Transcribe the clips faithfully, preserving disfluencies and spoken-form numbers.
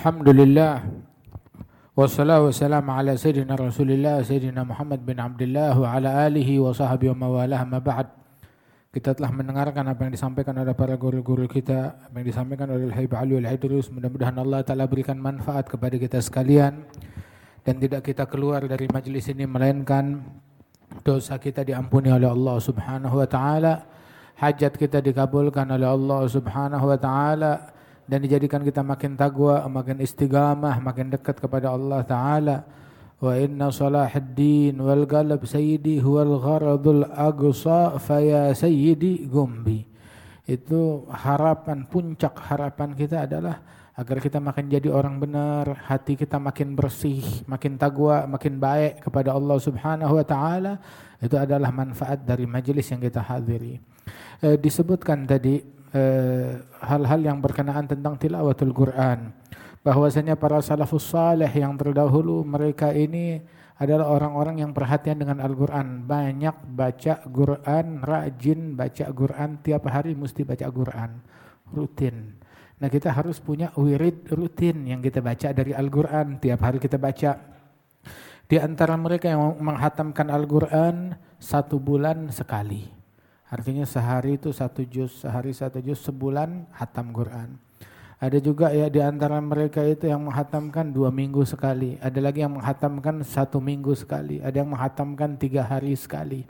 Alhamdulillah wassalatu wassalamu ala sayyidina Rasulillah sayyidina Muhammad bin Abdullah wa ala alihi wa sahbihi wa mawalah ma ba'd. Kita telah mendengarkan apa yang disampaikan oleh para guru-guru kita, apa yang disampaikan oleh Al-Habib Ali Al-Idrus. Mudah-mudahan Allah Ta'ala berikan manfaat kepada kita sekalian dan tidak kita keluar dari majlis ini melainkan dosa kita diampuni oleh Allah Subhanahu wa taala, hajat kita dikabulkan oleh Allah Subhanahu wa taala dan dijadikan kita makin taqwa, makin istiqamah, makin dekat kepada Allah Ta'ala. Wa inna salahuddin wal qalb sayyidi huwal gharadul aqsa faya sayyidi gumbi. Itu harapan, puncak harapan kita adalah agar kita makin jadi orang benar, hati kita makin bersih, makin taqwa, makin baik kepada Allah Subhanahu wa taala. Itu adalah manfaat dari majelis yang kita hadiri. E, disebutkan tadi Uh, hal-hal yang berkenaan tentang tilawatul Quran, bahwasanya para salafus saleh yang terdahulu mereka ini adalah orang-orang yang perhatian dengan Al-Quran, banyak baca Quran, rajin baca Quran, tiap hari mesti baca Quran, rutin. Nah kita harus punya wirid rutin yang kita baca dari Al-Quran, tiap hari kita baca. Di antara mereka yang menghatamkan Al-Quran satu bulan sekali. Artinya sehari itu satu juz, sehari satu juz, sebulan hatam Quran. Ada juga ya di antara mereka itu yang menghatamkan dua minggu sekali. Ada lagi yang menghatamkan satu minggu sekali. Ada yang menghatamkan tiga hari sekali.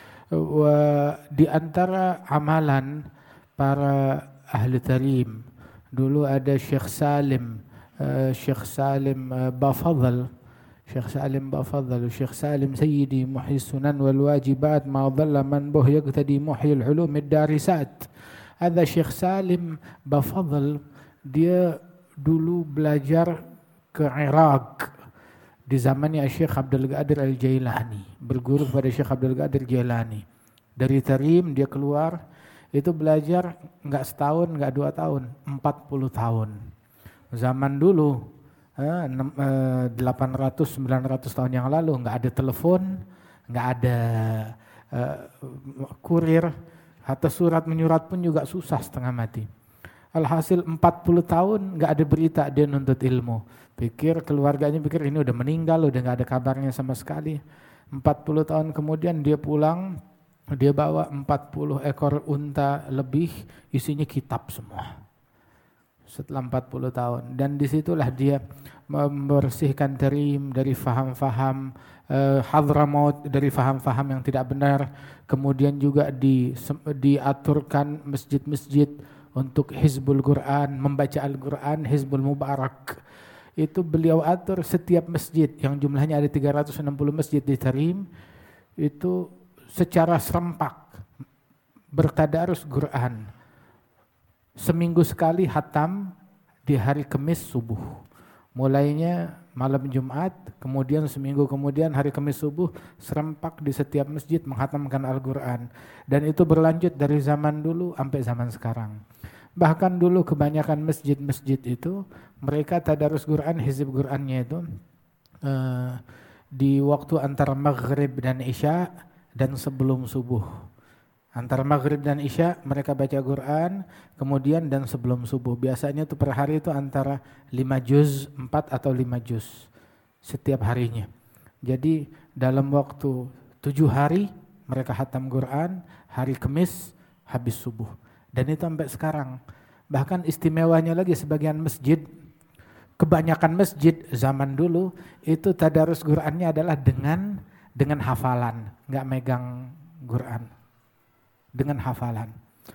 Di antara amalan para ahli tarim, dulu ada Syekh Salim, Syekh Salim Bafadhal, Syekh Salim Bafadhal, Syekh Salim Sayyidi Muhyi Sunan wal Wajibat ma dhalla man buh yaqtadi Muhyi al-Ulum ad-Darisat. Ada Syekh Salim Bafadhal, dia dulu belajar ke Iraq di zamannya Syekh Abdul Qadir Al-Jailani, berguru pada Syekh Abdul Qadir Jailani. Dari Tarim dia keluar, itu belajar enggak setahun, enggak dua tahun, empat puluh tahun. Zaman dulu delapan ratus sembilan ratus tahun yang lalu nggak ada telepon, nggak ada uh, kurir atau surat menyurat pun juga susah setengah mati. Alhasil empat puluh tahun nggak ada berita dia nuntut ilmu. Pikir keluarganya pikir ini udah meninggal, udah nggak ada kabarnya sama sekali. empat puluh tahun kemudian dia pulang, dia bawa empat puluh ekor unta lebih, isinya kitab semua. Setelah empat puluh tahun, dan disitulah dia membersihkan Tarim dari faham-faham eh, Hadramaut, dari faham-faham yang tidak benar. Kemudian juga di, diaturkan masjid-masjid untuk Hizbul Quran, membaca Al-Quran, Hizbul Mubarak. Itu beliau atur setiap masjid yang jumlahnya ada tiga ratus enam puluh masjid di Tarim, itu secara serempak bertadarus Quran. Seminggu sekali hatam di hari Kamis subuh. Mulainya malam Jumat, kemudian seminggu kemudian hari Kamis subuh serempak di setiap masjid menghatamkan Al-Quran. Dan itu berlanjut dari zaman dulu sampai zaman sekarang. Bahkan dulu kebanyakan masjid-masjid itu mereka tadarus Quran, hizib Qurannya itu uh, di waktu antara maghrib dan isya dan sebelum subuh. Antara maghrib dan isya mereka baca Quran, kemudian dan sebelum subuh. Biasanya itu per hari itu antara lima juz, empat atau lima juz setiap harinya. Jadi dalam waktu tujuh hari mereka hatam Quran, hari Kamis habis subuh. Dan itu sampai sekarang. Bahkan istimewanya lagi sebagian masjid, kebanyakan masjid zaman dulu itu tadarus Qurannya adalah dengan dengan hafalan, enggak megang Quran. Dengan hafalan.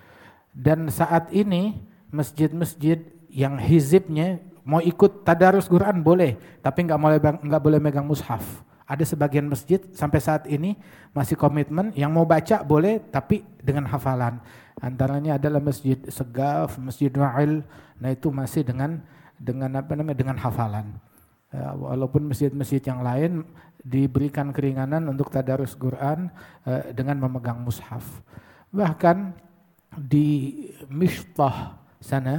Dan saat ini masjid-masjid yang hizibnya mau ikut tadarus Quran boleh, tapi enggak boleh enggak boleh megang mushaf. Ada sebagian masjid sampai saat ini masih komitmen yang mau baca boleh tapi dengan hafalan. Antaranya adalah Masjid Segaf, Masjid Wa'il. Nah itu masih dengan dengan apa namanya dengan hafalan. Ya, walaupun masjid-masjid yang lain diberikan keringanan untuk tadarus Quran eh, dengan memegang mushaf. Bahkan di Mishtah sana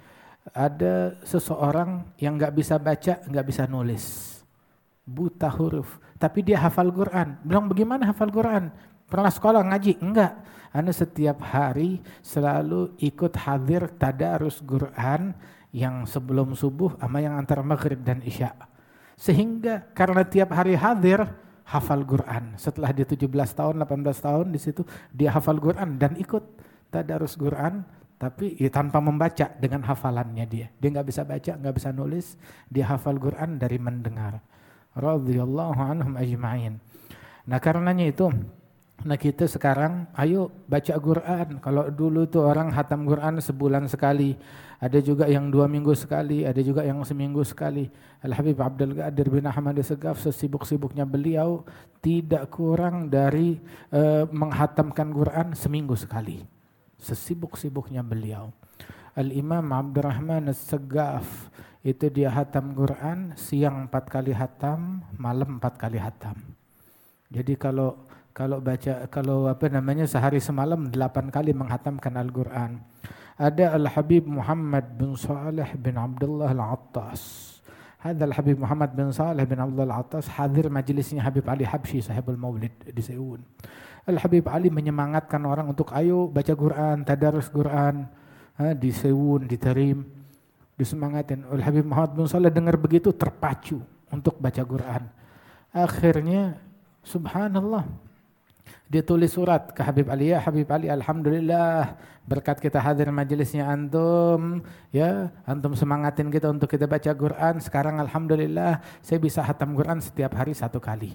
ada seseorang yang nggak bisa baca, nggak bisa nulis, buta huruf, tapi dia hafal Quran. Bilang bagaimana hafal Quran? Pernah sekolah ngaji? Enggak. Anda setiap hari selalu ikut hadir tadarus Quran yang sebelum subuh sama yang antara maghrib dan isya. Sehingga karena tiap hari hadir, hafal Quran. Setelah dia tujuh belas tahun, delapan belas tahun di situ dia hafal Quran dan ikut tadarus Quran, tapi ya tanpa membaca, dengan hafalannya dia. Dia nggak bisa baca, nggak bisa nulis, dia hafal Quran dari mendengar. Radhiyallahu anhum ajma'in. Nah karenanya itu, nah kita sekarang ayo baca Quran. Kalau dulu tuh orang khatam Quran sebulan sekali, ada juga yang dua minggu sekali, ada juga yang seminggu sekali. Al-Habib Abdul Qadir bin Ahmad Assegaf sesibuk-sibuknya beliau tidak kurang dari uh, menghatamkan Quran seminggu sekali. Sesibuk-sibuknya beliau. Al-Imam Abdurrahman Assegaf itu dia hatam Quran siang empat kali hatam, malam empat kali hatam. Jadi kalau kalau baca kalau apa namanya sehari semalam delapan kali menghatamkan Al-Quran. Ada Al-Habib Muhammad bin Saleh bin Abdullah Al-Attas. Hadha Al-Habib Muhammad bin Saleh bin Abdullah Al-Attas hadir majlisnya Habib Ali Habsyi sahibul Maulid di Seun. Al-Habib Ali menyemangatkan orang untuk ayo baca Quran, tadarus Quran ha, di Seun, di Tarim, disemangatin. Al-Habib Muhammad bin Saleh dengar begitu terpacu untuk baca Quran. Akhirnya subhanallah, dia tulis surat ke Habib Ali, ya Habib Ali, alhamdulillah berkat kita hadir majelisnya antum, ya antum semangatin kita untuk kita baca Quran. Sekarang alhamdulillah saya bisa hatam Quran setiap hari satu kali.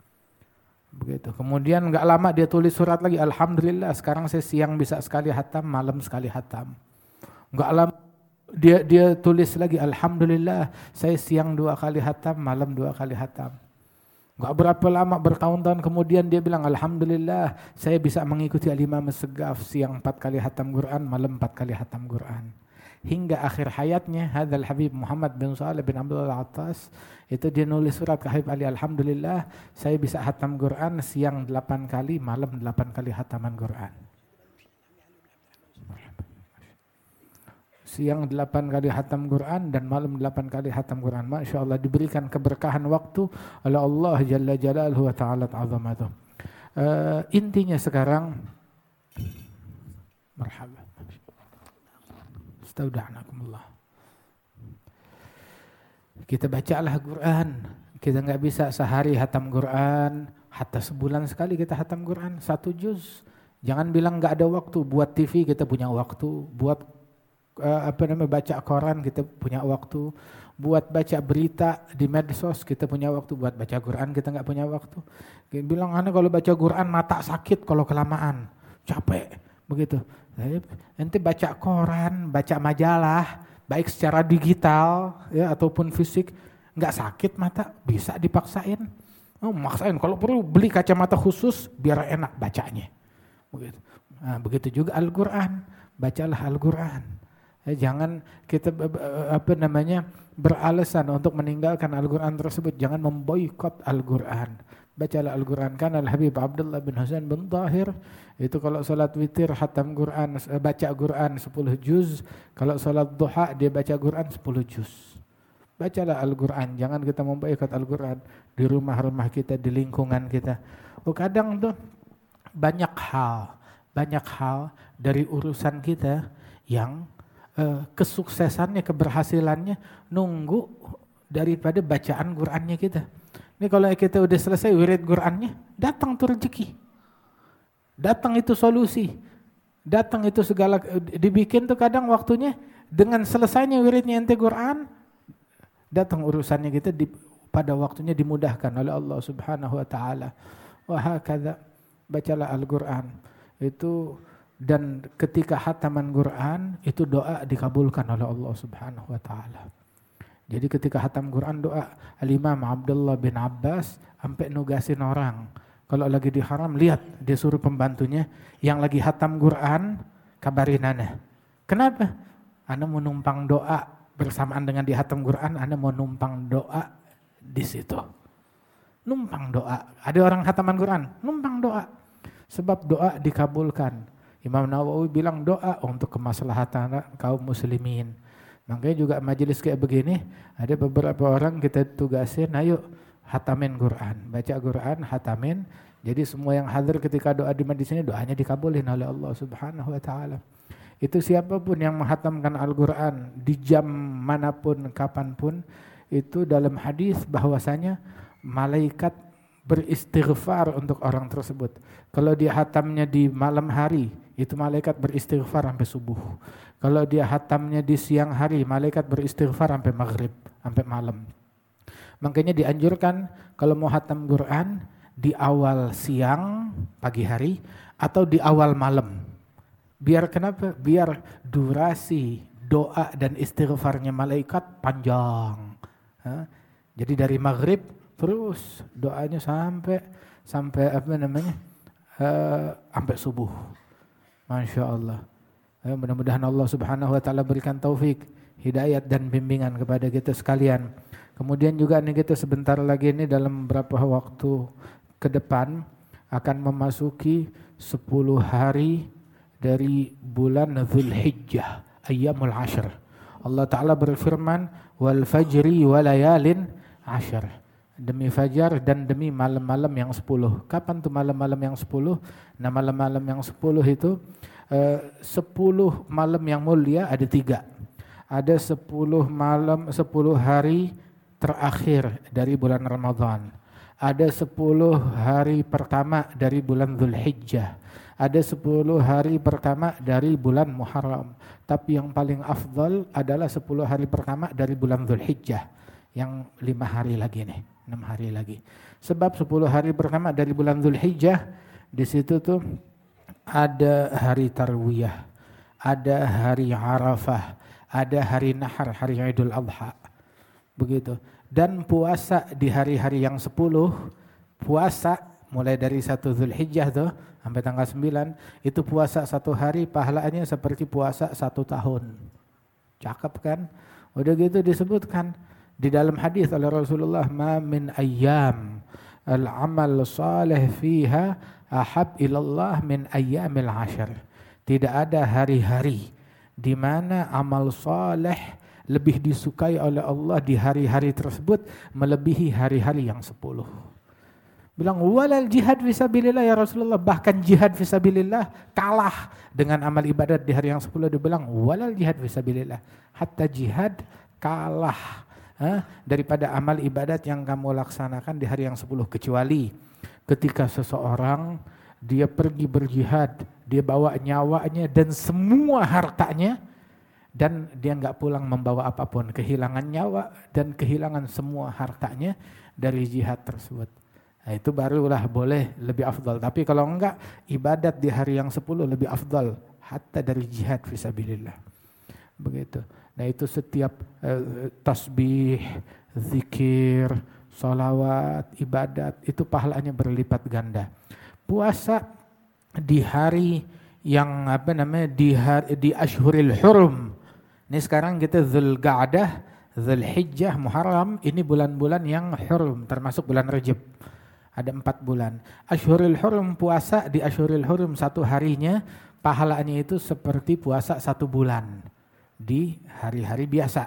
Begitu. Kemudian enggak lama dia tulis surat lagi, alhamdulillah sekarang saya siang bisa sekali hatam, malam sekali hatam. Enggak lama dia dia tulis lagi, alhamdulillah saya siang dua kali hatam, malam dua kali hatam. Enggak berapa lama, bertahun-tahun kemudian dia bilang, alhamdulillah saya bisa mengikuti Al-Imam Assegaf siang empat kali hatam Quran, malam empat kali hatam Quran. Hingga akhir hayatnya hadzal Habib Muhammad bin Saleh bin Abdullah Al-Attas itu dia nulis surat ke Habib Ali, alhamdulillah saya bisa hatam Quran siang delapan kali, malam delapan kali hataman Quran. Siang delapan kali hatam Quran dan malam delapan kali hatam Quran. Masya Allah, diberikan keberkahan waktu oleh Allah Jalla Jalaluhu wa ta'ala ta'zamatuh. Uh, intinya sekarang, marhaba. Astauda'nakumullah. Kita bacalah Quran. Kita nggak bisa sehari hatam Quran, hatta sebulan sekali kita hatam Quran satu juz. Jangan bilang nggak ada waktu. Buat T V kita punya waktu, buat uh, apa namanya baca koran kita punya waktu, buat baca berita di medsos kita punya waktu, buat baca Quran kita nggak punya waktu. Kita bilang ana kalau baca Quran mata sakit kalau kelamaan, capek begitu. Nanti baca koran, baca majalah, baik secara digital ya ataupun fisik, nggak sakit mata, bisa dipaksain. Oh, maksain kalau perlu beli kacamata khusus biar enak bacanya. Begitu. Nah, begitu juga Al-Qur'an, bacalah Al-Qur'an. Ya, jangan kita apa namanya beralasan untuk meninggalkan Al-Qur'an tersebut, jangan memboikot Al-Qur'an. Bacalah Al-Qur'an. Kan Al-Habib Abdullah bin Husain bin Tahir itu kalau salat witir khatam Quran, baca Quran sepuluh juz, kalau salat duha dia baca Quran sepuluh juz. Bacalah Al-Qur'an, jangan kita memboikot Al-Qur'an di rumah-rumah kita, di lingkungan kita. Oh, kadang tuh banyak hal, banyak hal dari urusan kita yang uh, kesuksesannya, keberhasilannya nunggu daripada bacaan Qur'annya kita. Ini kalau kita udah selesai wirid Qur'annya, datang tuh rezeki. Datang itu solusi. Datang itu segala, dibikin tuh kadang waktunya dengan selesainya wiridnya ente Qur'an, datang urusannya kita di, pada waktunya dimudahkan oleh Allah Subhanahu wa taala. Wa hakadha, bacalah Al-Qur'an. Itu dan ketika khataman Qur'an itu doa dikabulkan oleh Allah Subhanahu wa taala. Jadi ketika khatam Quran doa Al-Imam Abdullah bin Abbas sampai nugasin orang. Kalau lagi di haram lihat dia suruh pembantunya yang lagi khatam Quran kabarin ana. Kenapa? Ana mau numpang doa bersamaan dengan di khatam Quran, ana mau numpang doa di situ. Numpang doa. Ada orang khataman Quran, numpang doa. Sebab doa dikabulkan. Imam Nawawi bilang doa untuk kemaslahatan kaum muslimin. Makanya juga majelis kayak begini, ada beberapa orang kita tugasin, ayo hatamin Quran, baca Quran, hatamin. Jadi semua yang hadir ketika doa di majelis ini doanya dikabulin oleh Allah Subhanahu wa taala. Itu siapapun yang menghatamkan Al-Quran di jam manapun, kapanpun, itu dalam hadis bahwasanya malaikat beristighfar untuk orang tersebut. Kalau dia hatamnya di malam hari, itu malaikat beristighfar sampai subuh. Kalau dia hatamnya di siang hari, malaikat beristighfar sampai maghrib, sampai malam. Makanya dianjurkan kalau mau hatam Quran di awal siang, pagi hari, atau di awal malam. Biar kenapa? Biar durasi doa dan istighfarnya malaikat panjang. Ha? Jadi dari maghrib terus doanya sampai sampai apa namanya? Uh, sampai subuh. Masya Allah. Ya, mudah-mudahan Allah Subhanahu Wa Taala berikan taufik, hidayat dan bimbingan kepada kita sekalian. Kemudian juga nih kita sebentar lagi ini dalam beberapa waktu ke depan akan memasuki sepuluh hari dari bulan Dzulhijjah, ayyamul ashr. Allah Ta'ala berfirman, wal fajri walayalin ashr. Demi fajar dan demi malam-malam yang sepuluh. Kapan tuh malam-malam yang sepuluh? Nah malam-malam yang sepuluh itu, eh, sepuluh malam yang mulia ada tiga. Ada sepuluh malam, sepuluh hari terakhir dari bulan Ramadan. Ada sepuluh hari pertama dari bulan Dzulhijjah. Ada sepuluh hari pertama dari bulan Muharram. Tapi yang paling afdal adalah sepuluh hari pertama dari bulan Dzulhijjah. Yang lima hari lagi nih, enam hari lagi. Sebab sepuluh hari pertama dari bulan Dzulhijjah, di situ tuh ada hari Tarwiyah, ada hari Arafah, ada hari Nahar, hari Idul Adha. Begitu. Dan puasa di hari-hari yang sepuluh, puasa mulai dari satu Dzulhijjah tuh sampai tanggal sembilan, itu puasa satu hari pahalanya seperti puasa satu tahun. Cakep kan? Udah gitu disebutkan di dalam hadis oleh Rasulullah, ma min ayyam al-amal salih fiha ahab ilallah min ayyamil ashr. Tidak ada hari-hari di mana amal saleh lebih disukai oleh Allah di hari-hari tersebut melebihi hari-hari yang sepuluh. Bilang walal jihad fisabilillah ya Rasulullah, bahkan jihad fisabilillah kalah dengan amal ibadat di hari yang sepuluh. Dia bilang walal jihad fisabilillah, hatta jihad kalah ha, daripada amal ibadat yang kamu laksanakan di hari yang sepuluh, kecuali ketika seseorang dia pergi berjihad, dia bawa nyawanya dan semua hartanya, dan dia enggak pulang membawa apapun, kehilangan nyawa dan kehilangan semua hartanya dari jihad tersebut. Nah, itu barulah boleh lebih afdal. Tapi kalau enggak, ibadat di hari yang sepuluh lebih afdal hatta dari jihad fisabilillah. Begitu. Nah, itu setiap eh, tasbih, zikir, salawat, ibadat itu pahalanya berlipat ganda. Puasa di hari yang apa namanya di hari, di Ashhuril Hurum. Ini sekarang kita Dzulqa'dah, Dzulhijjah, Muharram, ini bulan-bulan yang hurum termasuk bulan Rajab. Ada empat bulan. Ashhurul Hurum, puasa di Ashhurul Hurum satu harinya pahalanya itu seperti puasa satu bulan di hari-hari biasa.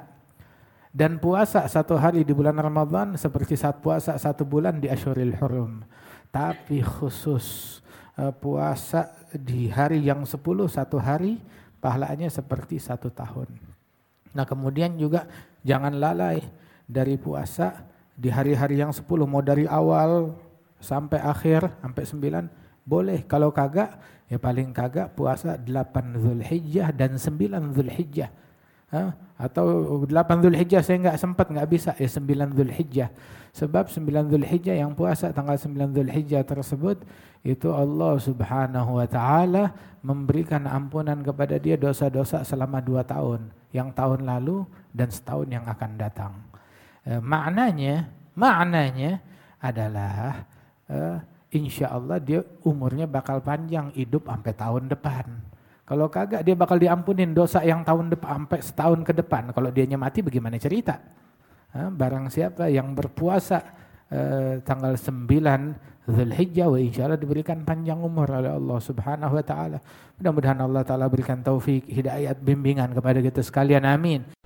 Dan puasa satu hari di bulan Ramadan seperti saat puasa satu bulan di Ashhurul Hurum. Tapi khusus uh, puasa di hari yang sepuluh satu hari pahalanya seperti satu tahun. Nah kemudian juga jangan lalai dari puasa di hari-hari yang sepuluh, mau dari awal sampai akhir, sampai sembilan, boleh. Kalau kagak, ya paling kagak puasa delapan Dzulhijjah dan sembilan Dzulhijjah. Ha? Atau delapan Dzulhijjah saya enggak sempat, enggak bisa, ya sembilan Dzulhijjah. Sebab sembilan Dzulhijjah yang puasa tanggal sembilan Dzulhijjah tersebut, itu Allah Subhanahu Wa Taala memberikan ampunan kepada dia dosa-dosa selama dua tahun. Yang tahun lalu dan setahun yang akan datang. E, maknanya, maknanya adalah Uh, insya Allah dia umurnya bakal panjang, hidup sampai tahun depan. Kalau kagak dia bakal diampunin dosa yang tahun depan sampai setahun ke depan. Kalau dianya mati bagaimana cerita? Uh, barang siapa yang berpuasa uh, tanggal sembilan Dzulhijjah, wa insya Allah diberikan panjang umur oleh Allah Subhanahu Wa Taala. Mudah-mudahan Allah Taala berikan taufik, hidayat, bimbingan kepada kita sekalian. Amin.